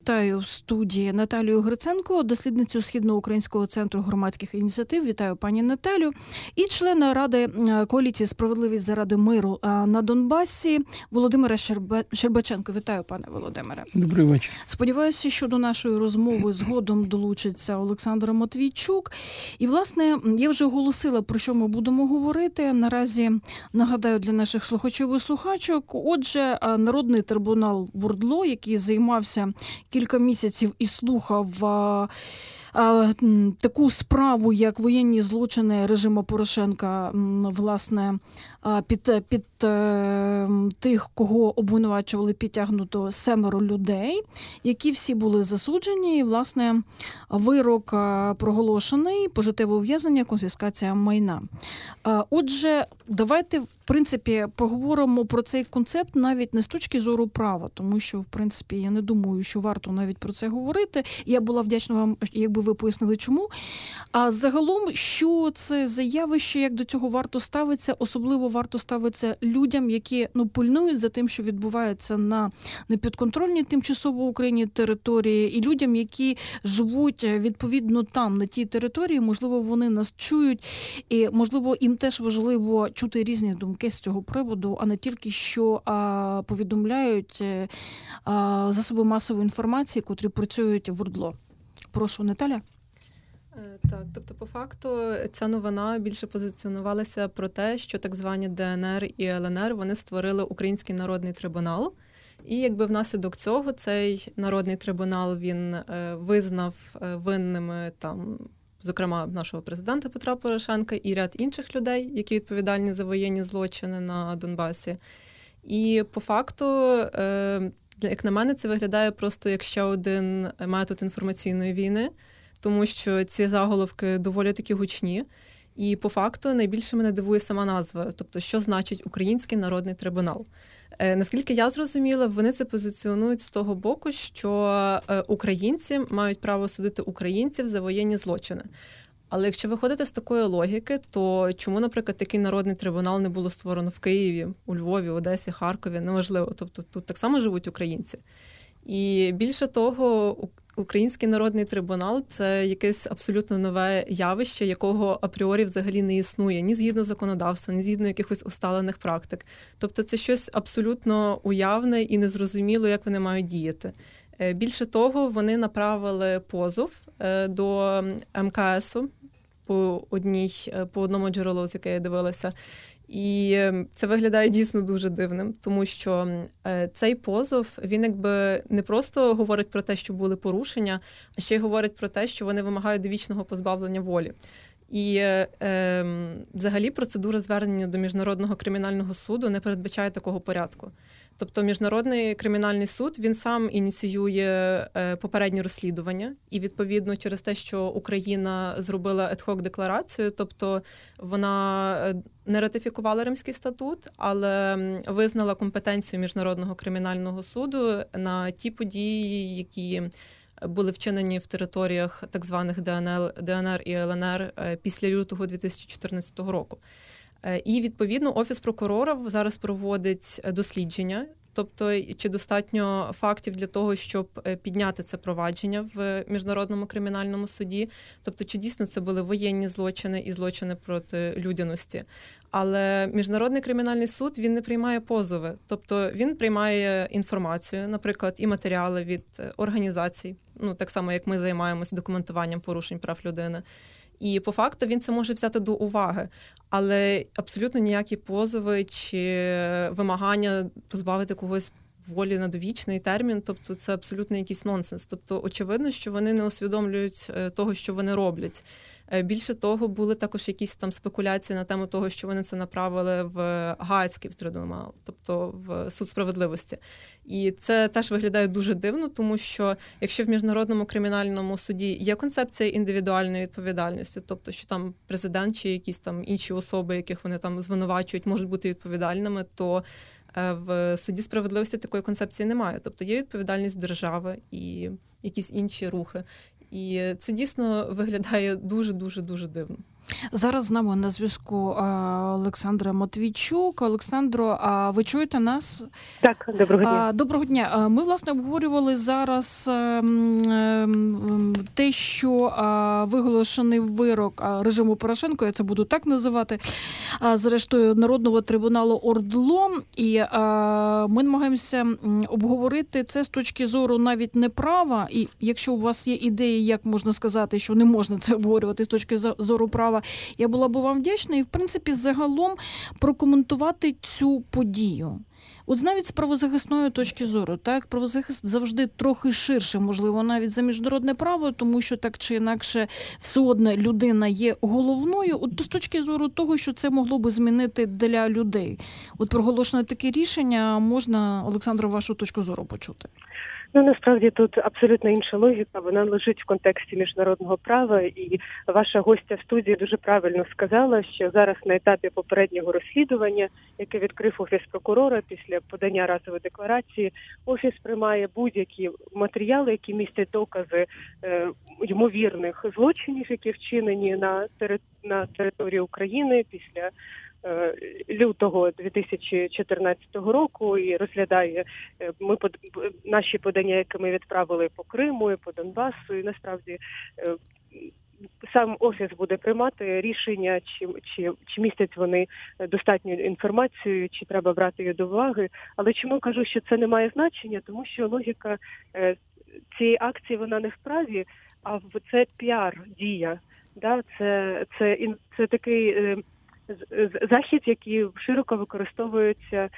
вітаю в студії Наталію Гриценко, дослідницю Східноукраїнського центру громадських ініціатив. Вітаю пані Наталю. І члена Ради коаліції «Справедливість заради миру» на Донбасі Володимира Щербаченка. Вітаю, пане Володимире. Добрий вечір. Сподіваюся, що до нашої розмови згодом долучиться Олександр Матвійчук. І, власне, я вже оголосила, про що ми будемо говорити. Наразі нагадаю для наших слухачів і слухачок. Отже, Народний трибунал в ОРДЛО, який займався кілька місяців і слухав таку справу, як воєнні злочини режиму Порошенка, власне, під тих, кого обвинувачували, підтягнуто 7 людей, які всі були засуджені. І, власне, вирок проголошений, пожиттєве ув'язнення, конфіскація майна. Отже, давайте, в принципі, поговоримо про цей концепт навіть не з точки зору права, тому що, в принципі, я не думаю, що варто навіть про це говорити. Я була вдячна вам, якби ви пояснили, чому. А загалом, що це за явище, як до цього варто ставитися, особливо варто ставитися людям, які пильнують за тим, що відбувається на непідконтрольній тимчасово Україні території, і людям, які живуть відповідно там, на тій території, можливо, вони нас чують, і, можливо, їм теж важливо чути різні думки з цього приводу, а не тільки, що повідомляють засоби масової інформації, котрі працюють в ОРДЛО. Прошу, Наталя. Так, тобто по факту ця новина більше позиціонувалася про те, що так звані ДНР і ЛНР, вони створили Український народний трибунал. І якби внаслідок цього цей народний трибунал, він визнав винними там, зокрема, нашого президента Петра Порошенка і ряд інших людей, які відповідальні за воєнні злочини на Донбасі. І по факту, як на мене, це виглядає просто як ще один метод інформаційної війни, тому що ці заголовки доволі таки гучні. І по факту найбільше мене дивує сама назва, тобто що значить Український народний трибунал. Наскільки я зрозуміла, вони це позиціонують з того боку, що українці мають право судити українців за воєнні злочини. Але якщо виходити з такої логіки, то чому, наприклад, такий народний трибунал не було створено в Києві, у Львові, Одесі, Харкові? Неважливо. Тобто тут так само живуть українці. І більше того, Український народний трибунал – це якесь абсолютно нове явище, якого апріорі взагалі не існує ні згідно законодавства, ні згідно якихось усталених практик. Тобто це щось абсолютно уявне і незрозуміло, як вони мають діяти. Більше того, вони направили позов до МКСу по одному джерелу, з яке я дивилася. І це виглядає дійсно дуже дивним, тому що цей позов, він якби не просто говорить про те, що були порушення, а ще й говорить про те, що вони вимагають довічного позбавлення волі. І взагалі процедура звернення до Міжнародного кримінального суду не передбачає такого порядку. Тобто Міжнародний кримінальний суд, він сам ініціює попереднє розслідування, і відповідно через те, що Україна зробила ad-hoc декларацію, тобто вона не ратифікувала Римський статут, але визнала компетенцію Міжнародного кримінального суду на ті події, які були вчинені в територіях так званих ДНР і ЛНР після лютого 2014 року. І, відповідно, Офіс прокурора зараз проводить дослідження, тобто чи достатньо фактів для того, щоб підняти це провадження в Міжнародному кримінальному суді, тобто чи дійсно це були воєнні злочини і злочини проти людяності. Але Міжнародний кримінальний суд, він не приймає позови, тобто він приймає інформацію, наприклад, і матеріали від організацій, так само, як ми займаємося документуванням порушень прав людини. І по факту він це може взяти до уваги, але абсолютно ніякі позови чи вимагання позбавити когось волі на довічний термін, тобто це абсолютно якийсь нонсенс. Тобто очевидно, що вони не усвідомлюють того, що вони роблять. Більше того, були також якісь там спекуляції на тему того, що вони це направили в Гаазький трибунал, тобто в суд справедливості. І це теж виглядає дуже дивно, тому що якщо в Міжнародному кримінальному суді є концепція індивідуальної відповідальності, тобто що там президент чи якісь там інші особи, яких вони там звинувачують, можуть бути відповідальними, то в суді справедливості такої концепції немає. Тобто є відповідальність держави і якісь інші рухи. І це дійсно виглядає дуже-дуже-дуже дивно. Зараз з нами на зв'язку Олександра Матвійчук. Олександро, а ви чуєте нас? Так, доброго дня. Доброго дня. Ми, власне, обговорювали зараз те, що виголошений вирок режиму Порошенко, я це буду так називати, зрештою, Народного трибуналу ОРДЛО. І ми намагаємося обговорити це з точки зору навіть не права. І якщо у вас є ідеї, як можна сказати, що не можна це обговорювати з точки зору права, я була б вам вдячна і, в принципі, загалом прокоментувати цю подію. От навіть з правозахисної точки зору, так, правозахист завжди трохи ширше, можливо, навіть за міжнародне право, тому що так чи інакше все одно людина є головною. От з точки зору того, що це могло би змінити для людей. От проголошено таке рішення, можна, Олександра, вашу точку зору почути? Ну, насправді тут абсолютно інша логіка, вона лежить в контексті міжнародного права, і ваша гостя в студії дуже правильно сказала, що зараз на етапі попереднього розслідування, яке відкрив Офіс прокурора після подання разової декларації, Офіс приймає будь-які матеріали, які містять докази ймовірних злочинів, які вчинені на території України після лютого 2014 року, і розглядає наші подання, які ми відправили по Криму і по Донбасу, і насправді сам Офіс буде приймати рішення, чи містять вони достатню інформацію, чи треба брати її до уваги. Але чому кажу, що це не має значення? Тому що логіка цієї акції, вона не в праві, а це піар-дія. Да? Це такий захід, який широко використовується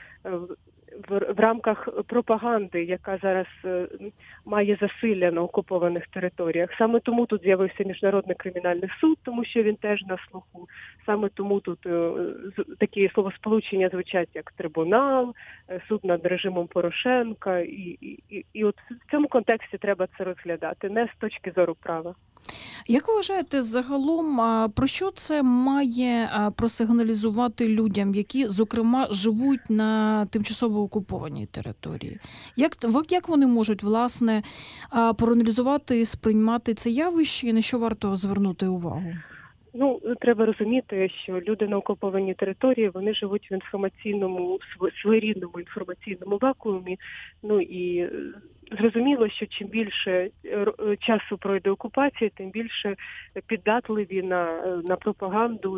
в рамках пропаганди, яка зараз має засилля на окупованих територіях. Саме тому тут з'явився Міжнародний кримінальний суд, тому що він теж на слуху. Саме тому тут такі словосполучення звучать, як трибунал, суд над режимом Порошенка. І от в цьому контексті треба це розглядати, не з точки зору права. Як ви вважаєте, загалом, про що це має просигналізувати людям, які, зокрема, живуть на тимчасово окупованій території? Як вони можуть, власне, проаналізувати і сприймати це явище, і на що варто звернути увагу? Ну, треба розуміти, що люди на окупованій території, вони живуть в своєрідному інформаційному вакуумі. Ну і зрозуміло, що чим більше часу пройде окупації, тим більше піддатливі на пропаганду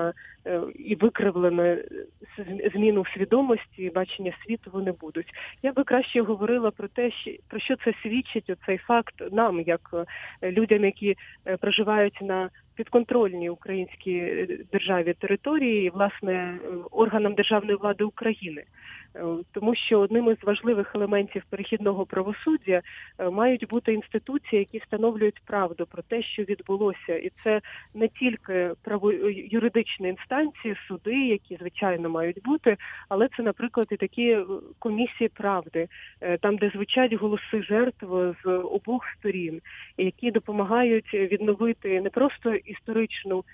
і викривлену зміну свідомості і бачення світу вони будуть. Я би краще говорила про те, про що це свідчить, оцей факт нам, як людям, які проживають на підконтрольній українській державі території і, власне, органам державної влади України. Тому що одним із важливих елементів перехідного правосуддя мають бути інституції, які встановлюють правду про те, що відбулося. І це не тільки юридичні інстанції, суди, які, звичайно, мають бути, але це, наприклад, і такі комісії правди, там, де звучать голоси жертв з обох сторін, які допомагають відновити не просто історичну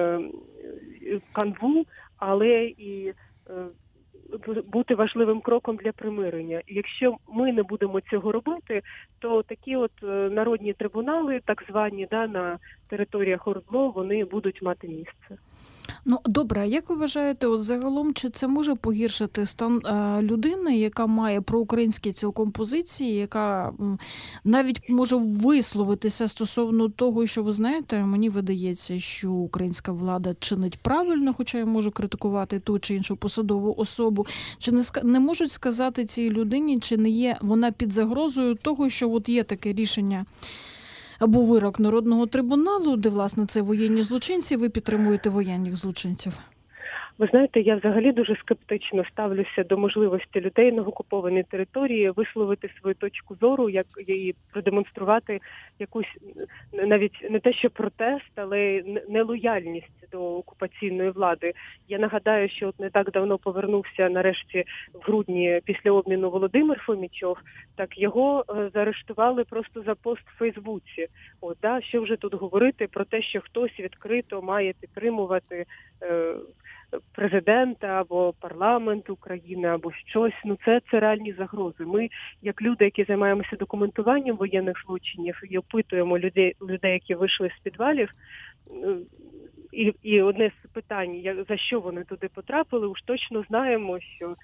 канву, але і бути важливим кроком для примирення. І якщо ми не будемо цього робити, то такі от народні трибунали, так звані, на територіях ОРДЛО, вони будуть мати місце. Ну, добре, а як ви вважаєте, от загалом, чи це може погіршити стан людини, яка має проукраїнські цілком позиції, яка навіть може висловитися стосовно того, що, ви знаєте, мені видається, що українська влада чинить правильно, хоча я можу критикувати ту чи іншу посадову особу, чи не можуть сказати цій людині, чи не є вона під загрозою того, що от є таке рішення або вирок Народного трибуналу, де, власне, це воєнні злочинці, ви підтримуєте воєнних злочинців? Ви знаєте, я взагалі дуже скептично ставлюся до можливості людей на окупованій території висловити свою точку зору, як її продемонструвати якусь, навіть не те, що протест, але нелояльність до окупаційної влади. Я нагадаю, що от не так давно повернувся нарешті в грудні після обміну Володимир Фомічов, так його заарештували просто за пост в Фейсбуці. Що вже тут говорити про те, що хтось відкрито має підтримувати президента або парламент України, або щось. Це реальні загрози. Ми, як люди, які займаємося документуванням воєнних злочинів і опитуємо людей, які вийшли з підвалів, І одне з питань, за що вони туди потрапили, уж точно знаємо, що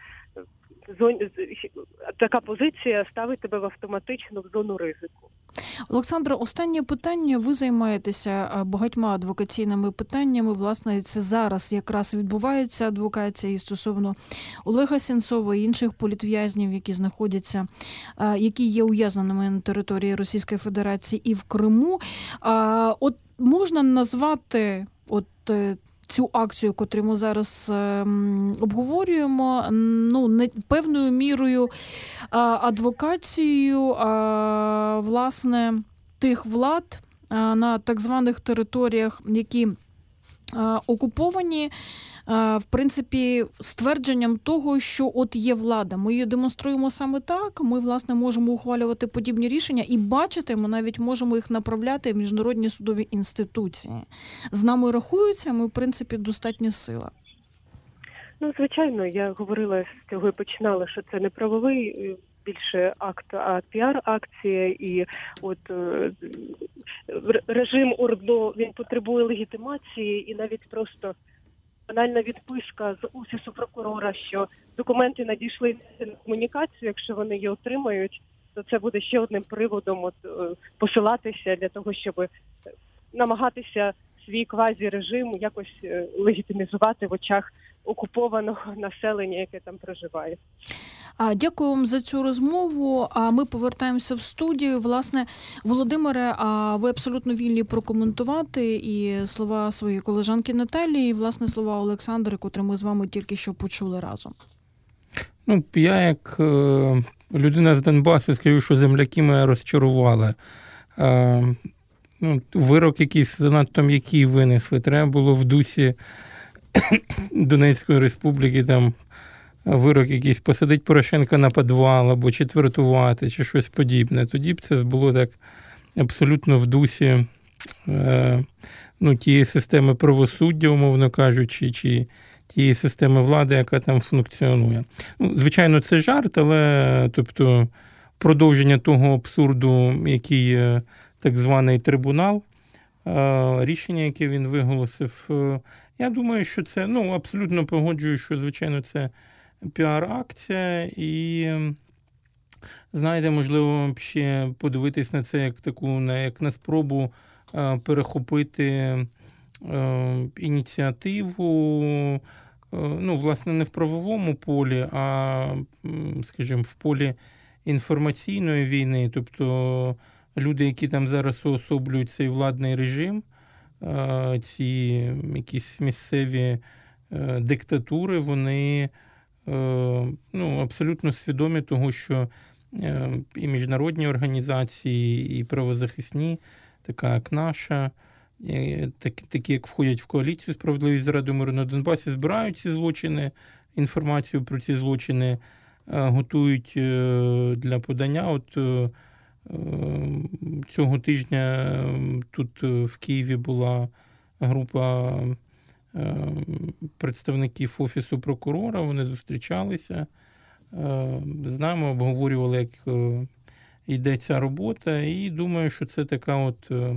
така позиція ставить тебе автоматично в зону ризику. Олександра, останнє питання. Ви займаєтеся багатьма адвокаційними питаннями. Власне, це зараз якраз відбувається адвокація і стосовно Олега Сенцова і інших політв'язнів, які знаходяться, які є ув'язненими на території Російської Федерації і в Криму. От можна назвати цю акцію, яку ми зараз обговорюємо, певною мірою адвокацією, власне, тих влад на так званих територіях, які окуповані, в принципі, ствердженням того, що от є влада. Ми її демонструємо саме так, ми, власне, можемо ухвалювати подібні рішення і бачити, ми навіть можемо їх направляти в міжнародні судові інституції. З нами рахуються, ми, в принципі, достатня сила. Звичайно, я говорила, з цього і починала, що це не правовий більше акт, а піар-акція. І от режим ОРДЛО, він потребує легітимації, і навіть просто банальна відписка з Офісу прокурора, що документи надійшли на комунікацію, якщо вони її отримають, то це буде ще одним приводом посилатися для того, щоб намагатися свій квазі-режим якось легітимізувати в очах окупованого населення, яке там проживає. Дякую вам за цю розмову. Ми повертаємося в студію. Власне, Володимире, ви абсолютно вільні прокоментувати і слова своєї колежанки Наталії, і, власне, слова Олександри, котрі ми з вами тільки що почули разом. Я, як людина з Донбасу, скажу, що земляки мене розчарували. Вирок якийсь занадто м'який винесли. Треба було в дусі Донецької республіки там вирок якийсь посадить Порошенка на підвал або четвертувати, чи щось подібне. Тоді б це було так абсолютно в дусі тієї системи правосуддя, умовно кажучи, чи тієї системи влади, яка там функціонує. Звичайно, це жарт, але тобто продовження того абсурду, який так званий трибунал, рішення, яке він виголосив, я думаю, що це, абсолютно погоджую, що, звичайно, це піар-акція, і, знаєте, можливо, ще подивитись на це як на спробу перехопити ініціативу, власне, не в правовому полі, а, скажімо, в полі інформаційної війни, тобто люди, які там зараз уособлюють цей владний режим, ці якісь місцеві диктатури, вони абсолютно свідомі того, що і міжнародні організації, і правозахисні, така як наша, такі, як входять в коаліцію «Справедливість заради миру на Донбасі», збирають ці злочини, інформацію про ці злочини готують для подання. Цього тижня тут в Києві була група представників Офісу прокурора, вони зустрічалися, знаємо, обговорювали, як йде ця робота, і думаю, що це така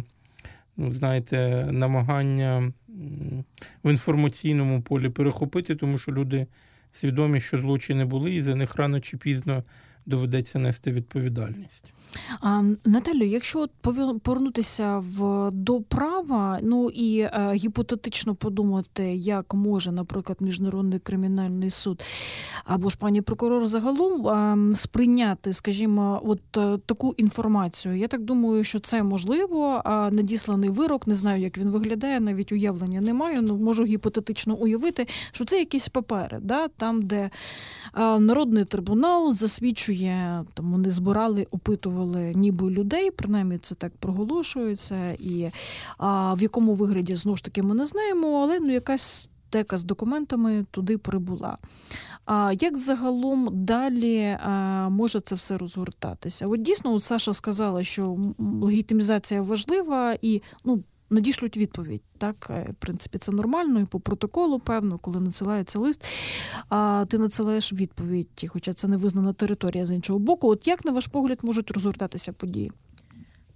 намагання в інформаційному полі перехопити, тому що люди свідомі, що злочини були, і за них рано чи пізно доведеться нести відповідальність. Наталю, якщо повернутися до права, і гіпотетично подумати, як може, наприклад, Міжнародний кримінальний суд або ж пані прокурор загалом сприйняти, скажімо, таку інформацію. Я так думаю, що це можливо. Надісланий вирок, не знаю, як він виглядає, навіть уявлення не маю, можу гіпотетично уявити, що це якісь папери, там, де Народний трибунал засвідчує, там вони збирали, опитували ніби людей, принаймні це так проголошується, і в якому вигляді, знову ж таки, ми не знаємо, але якась тека з документами туди прибула. Як загалом далі може це все розгортатися? Дійсно, Саша сказала, що легітимізація важлива і, надішлють відповідь. Так, в принципі, це нормально, і по протоколу, певно, коли надсилається лист, ти надсилаєш відповідь, хоча це не визнана територія з іншого боку. Як, на ваш погляд, можуть розгортатися події?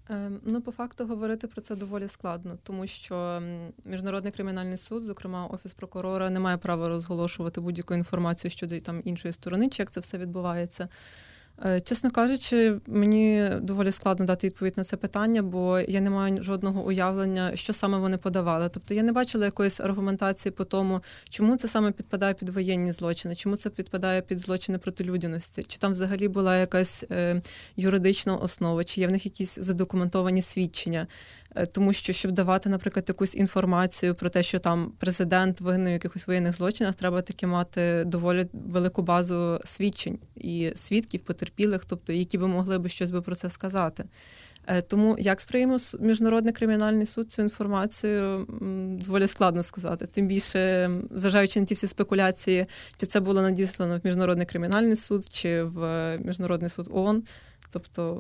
По факту говорити про це доволі складно, тому що Міжнародний кримінальний суд, зокрема Офіс прокурора, не має права розголошувати будь-яку інформацію щодо там іншої сторони, чи як це все відбувається. Чесно кажучи, мені доволі складно дати відповідь на це питання, бо я не маю жодного уявлення, що саме вони подавали. Тобто я не бачила якоїсь аргументації по тому, чому це саме підпадає під воєнні злочини, чому це підпадає під злочини проти людяності, чи там взагалі була якась юридична основа, чи є в них якісь задокументовані свідчення. Тому що, щоб давати, наприклад, якусь інформацію про те, що там президент винний в якихось воєнних злочинах, треба таки мати доволі велику базу свідчень і свідків, потерпілих, тобто, які би могли б щось про це сказати. Тому як сприйме Міжнародний кримінальний суд цю інформацію, доволі складно сказати. Тим більше, зважаючи на ті всі спекуляції, чи це було надіслано в Міжнародний кримінальний суд, чи в Міжнародний суд ООН, тобто...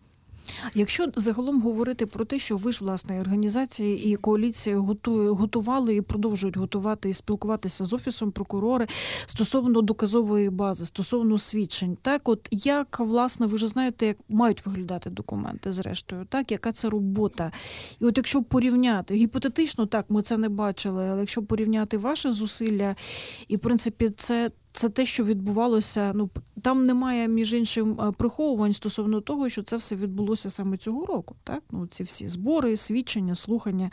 Якщо загалом говорити про те, що ви ж, власне, організації і коаліція готували і продовжують готувати і спілкуватися з Офісом прокурора стосовно доказової бази, стосовно свідчень, так, от як, власне, ви ж знаєте, як мають виглядати документи, зрештою, так, яка це робота. І от якщо порівняти, гіпотетично, так, ми це не бачили, але якщо порівняти ваші зусилля, і, в принципі, це те, що відбувалося, там немає, між іншим, приховувань стосовно того, що це все відбулося саме цього року, так? Ці всі збори, свідчення, слухання.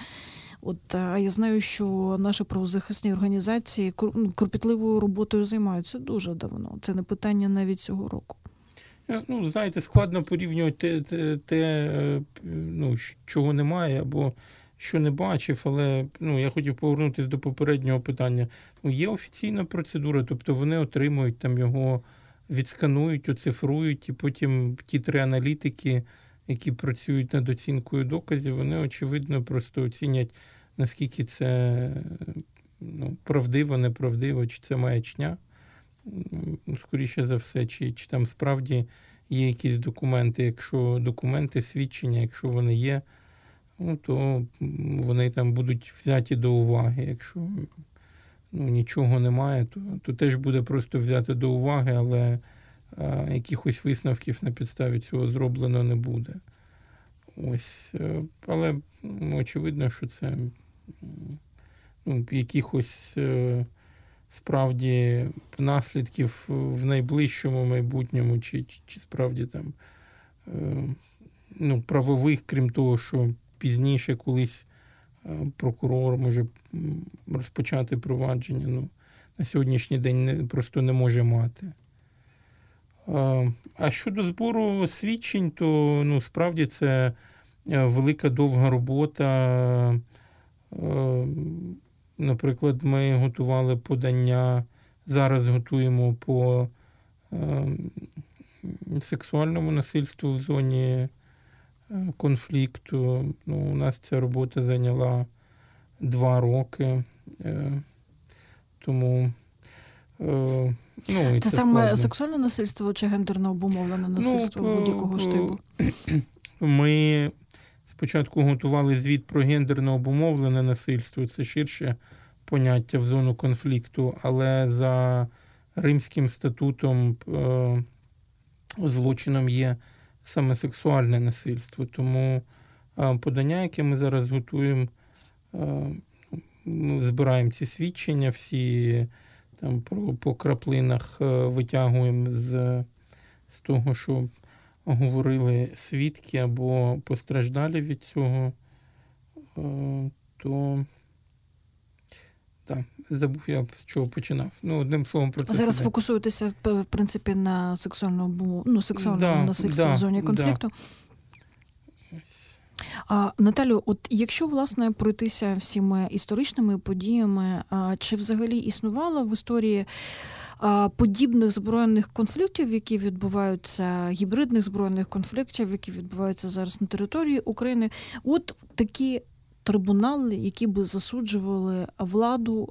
А я знаю, що наші правозахисні організації кропітливою роботою займаються дуже давно. Це не питання навіть цього року. Знаєте, складно порівнювати те, чого немає, або що не бачив, але я хотів повернутися до попереднього питання. Є офіційна процедура, тобто вони отримують там його, відсканують, оцифрують, і потім ті 3 аналітики, які працюють над оцінкою доказів, вони, очевидно, просто оцінять, наскільки це правдиво, неправдиво, чи це маячня, скоріше за все, чи там справді є якісь документи. Якщо документи, свідчення, якщо вони є, то вони там будуть взяті до уваги. Якщо нічого немає, то теж буде просто взяти до уваги, але якихось висновків на підставі цього зроблено не буде. Але очевидно, що це якихось справді наслідків в найближчому майбутньому, чи справді там правових, крім того, що пізніше колись прокурор може розпочати провадження. На сьогоднішній день просто не може мати. А щодо збору свідчень, то справді це велика довга робота. Наприклад, ми готували подання, зараз готуємо по сексуальному насильству в зоні конфлікту. У нас ця робота зайняла 2 роки. Тому це саме складно. Сексуальне насильство чи гендерно обумовлене насильство будь-якого штибу? Ми спочатку готували звіт про гендерно обумовлене насильство. Це ширше поняття в зону конфлікту, але за Римським статутом злочином є саме сексуальне насильство. Тому подання, яке ми зараз готуємо, ми збираємо ці свідчення, всі там по краплинах витягуємо з того, що говорили свідки або постраждалі від цього, то забув я, з чого починав. Одним словом, про це. Зараз фокусуєтеся, в принципі, на сексуальному насильстві в зоні конфлікту. Наталю, от якщо, власне, пройтися всіми історичними подіями, чи взагалі існувало в історії подібних збройних конфліктів, які відбуваються, гібридних збройних конфліктів, які відбуваються зараз на території України, от такі трибунали, які би засуджували владу,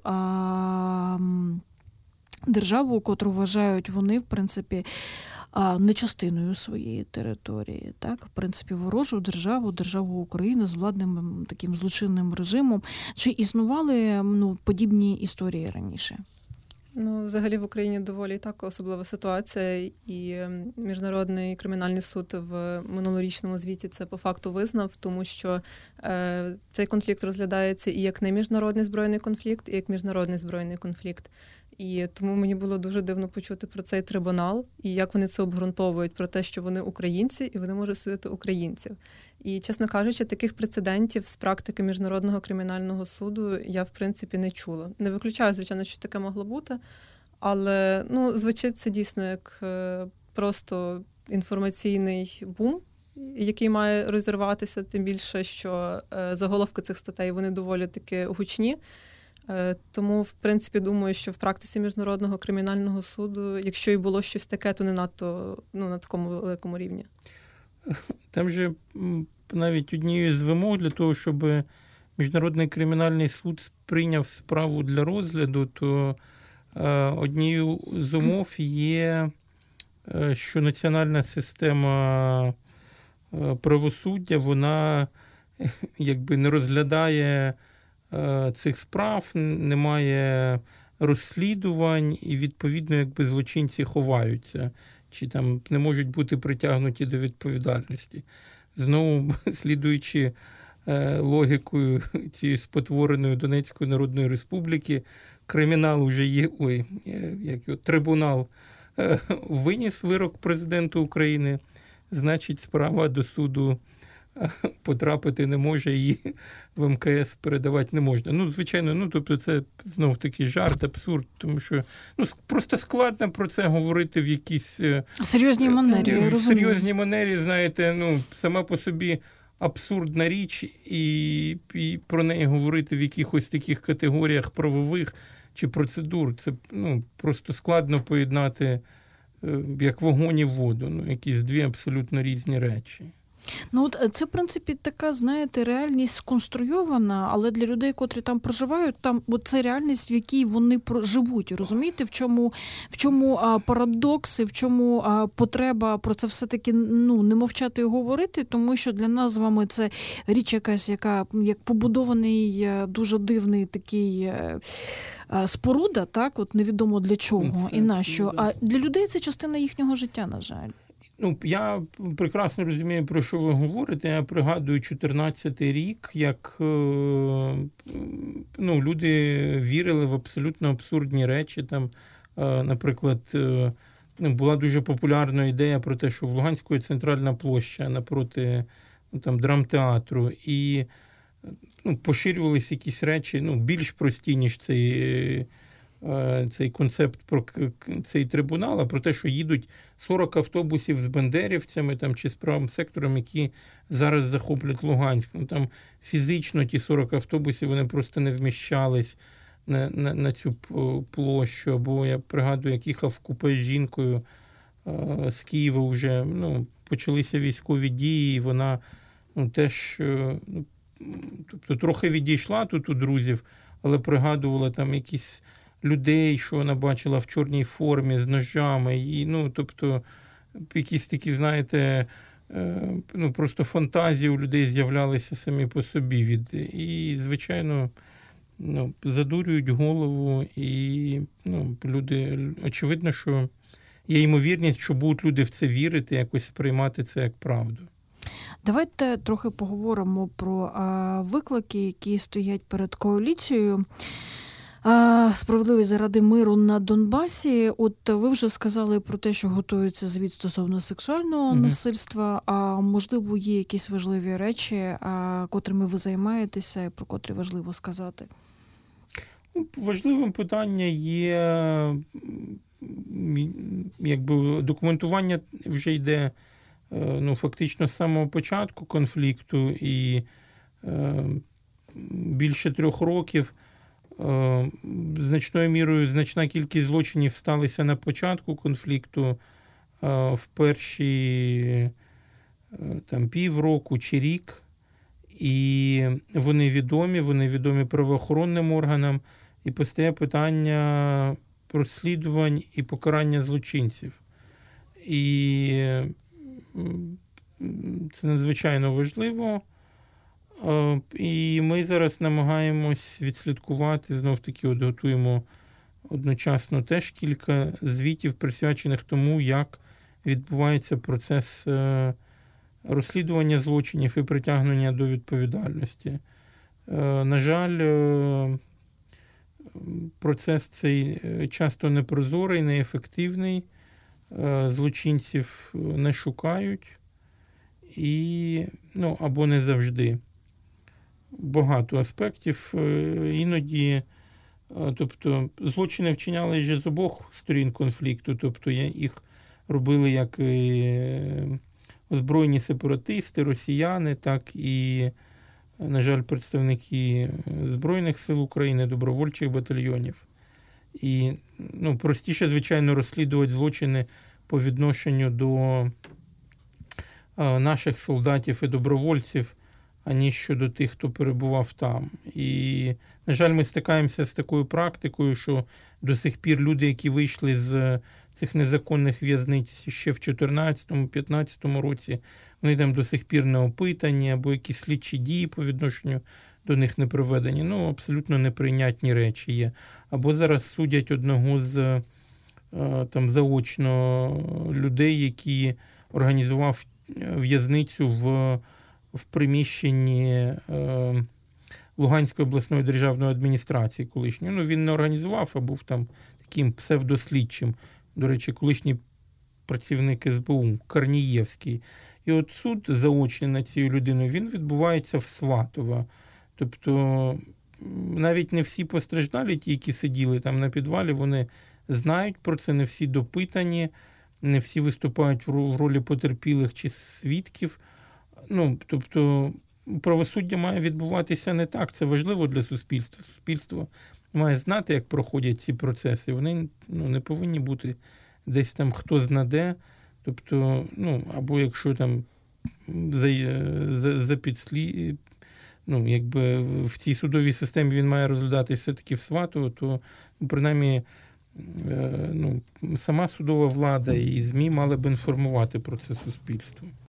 державу, котру вважають вони, в принципі, не частиною своєї території, так, в принципі, ворожу державу України з владним таким злочинним режимом. Чи існували подібні історії раніше? Ну, взагалі в Україні доволі так особлива ситуація, і Міжнародний кримінальний суд в минулорічному звіті це по факту визнав, тому що цей конфлікт розглядається і як не міжнародний збройний конфлікт, і як міжнародний збройний конфлікт. І тому мені було дуже дивно почути про цей трибунал і як вони це обґрунтовують, про те, що вони українці і вони можуть судити українців. І, чесно кажучи, таких прецедентів з практики Міжнародного кримінального суду я, в принципі, не чула. Не виключаю, звичайно, що таке могло бути, але звучить це дійсно як просто інформаційний бум, який має розірватися, тим більше, що заголовки цих статей, вони доволі таки гучні. Тому, в принципі, думаю, що в практиці Міжнародного кримінального суду, якщо і було щось таке, то не надто на такому великому рівні. Там же навіть однією з вимог для того, щоб Міжнародний кримінальний суд прийняв справу для розгляду, то однією з умов є, що національна система правосуддя, вона якби не розглядає цих справ, немає розслідувань і, відповідно, якби злочинці ховаються, чи там не можуть бути притягнуті до відповідальності. Знову, слідуючи логікою цієї спотвореної Донецької Народної Республіки, кримінал вже є, трибунал виніс вирок президенту України, значить, справа до суду потрапити не може, її в МКС передавати не можна. Звичайно, тобто це знов такий жарт, абсурд, тому що просто складно про це говорити в якійсь серйозній манері. В серйозній манері, знаєте, сама по собі абсурдна річ, і про неї говорити в якихось таких категоріях правових чи процедур. Це просто складно поєднати як вогонь і воду, якісь дві абсолютно різні речі. Це, в принципі, така, знаєте, реальність сконструйована, але для людей, котрі там проживають, там це реальність, в якій вони живуть. Розумієте, в чому парадокси, в чому потреба про це все-таки не мовчати і говорити, тому що для нас з вами це річ якась, яка як побудований дуже дивний такий споруда, так, невідомо для чого і на що. А для людей це частина їхнього життя, на жаль. Я прекрасно розумію, про що ви говорите. Я пригадую 14-й рік, як люди вірили в абсолютно абсурдні речі. Там, наприклад, була дуже популярна ідея про те, що в Луганську є центральна площа напроти драмтеатру. І поширювалися якісь речі більш прості, ніж цей концепт про цей трибунал, а про те, що їдуть 40 автобусів з бандерівцями чи з правим сектором, які зараз захоплять Луганськ. Там фізично ті 40 автобусів, вони просто не вміщались на цю площу. Або я пригадую, як їхав в купе з жінкою з Києва вже, почалися військові дії, і вона теж тобто трохи відійшла тут у друзів, але пригадувала там якісь людей, що вона бачила в чорній формі з ножами, і, тобто, якісь такі, знаєте, просто фантазії у людей з'являлися самі по собі. І, звичайно, задурюють голову, і люди, очевидно, що є ймовірність, що будуть люди в це вірити, якось сприймати це як правду. Давайте трохи поговоримо про виклики, які стоять перед коаліцією. Справедливість заради миру на Донбасі. От ви вже сказали про те, що готується звіт стосовно сексуального насильства, а можливо є якісь важливі речі, котрими ви займаєтеся і про котрі важливо сказати? Важливим питання є, якби документування вже йде фактично з самого початку конфлікту, і більше 3 років значною мірою значна кількість злочинів сталися на початку конфлікту, в перші півроку чи рік, і вони відомі правоохоронним органам, і постає питання розслідувань і покарання злочинців. І це надзвичайно важливо. І ми зараз намагаємось відслідкувати, знов-таки готуємо одночасно теж кілька звітів, присвячених тому, як відбувається процес розслідування злочинів і притягнення до відповідальності. На жаль, процес цей часто непрозорий, неефективний, злочинців не шукають і, або не завжди. Багато аспектів. Іноді, тобто, злочини вчиняли вже з обох сторін конфлікту, тобто їх робили як озброєні сепаратисти, росіяни, так і, на жаль, представники Збройних сил України, добровольчих батальйонів. І простіше, звичайно, розслідувати злочини по відношенню до наших солдатів і добровольців, аніж щодо тих, хто перебував там. І, на жаль, ми стикаємося з такою практикою, що до сих пір люди, які вийшли з цих незаконних в'язниць ще в 2014-2015 році, вони там до сих пір не опитані, або якісь слідчі дії по відношенню до них не проведені. Абсолютно неприйнятні речі є. Або зараз судять одного з заочно людей, який організував в'язницю в приміщенні Луганської обласної державної адміністрації колишньої. Він не організував, а був там таким псевдослідчим. До речі, колишній працівник СБУ, Корнієвський. І от суд заочний над цією людиною, він відбувається в Сватово. Тобто навіть не всі постраждалі, ті, які сиділи там на підвалі, вони знають про це, не всі допитані, не всі виступають в ролі потерпілих чи свідків. Тобто правосуддя має відбуватися не так. Це важливо для суспільства. Суспільство має знати, як проходять ці процеси. Вони не повинні бути десь там хто знаде. Тобто, або якщо там якби в цій судовій системі він має розглядатися все-таки в Сватово, то принаймні сама судова влада і ЗМІ мали б інформувати про це суспільство.